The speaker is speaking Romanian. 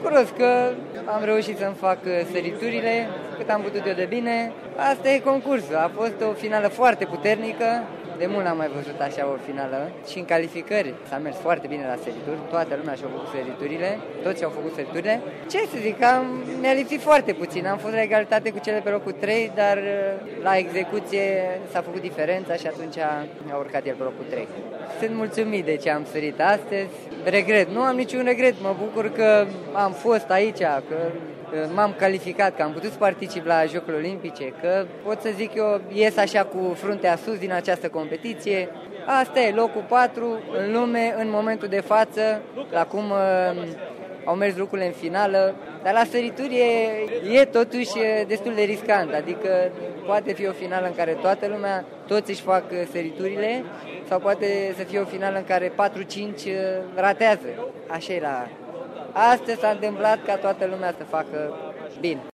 bucuros că am reușit să-mi fac săriturile cât am putut eu de bine. Asta e concursul. A fost o finală foarte puternică. De mult n-am mai văzut așa o finală. Și în calificări s-a mers foarte bine la sărituri. Toată lumea și-a făcut săriturile. Toți și-au făcut săriturile. Ce să zic, mi-a lipsit foarte puțin. Am fost la egalitate cu cele pe locul 3, dar la execuție s-a făcut diferența și atunci a urcat el pe locul 3. Sunt mulțumit de ce am sărit astăzi. Regret, nu am niciun regret. Mă bucur că am fost aici, că m-am calificat, că am putut să particip la Jocurile Olimpice, că pot să zic eu ies așa cu fruntea sus din această competiție. Asta e locul 4 în lume în momentul de față, la cum au mers lucrurile în finală, dar la sărituri e totuși destul de riscant, adică poate fi o finală în care toată lumea, toți își fac săriturile, sau poate să fie o finală în care 4-5 ratează. Așa e la... Astăzi s-a întâmplat ca toată lumea să facă bine.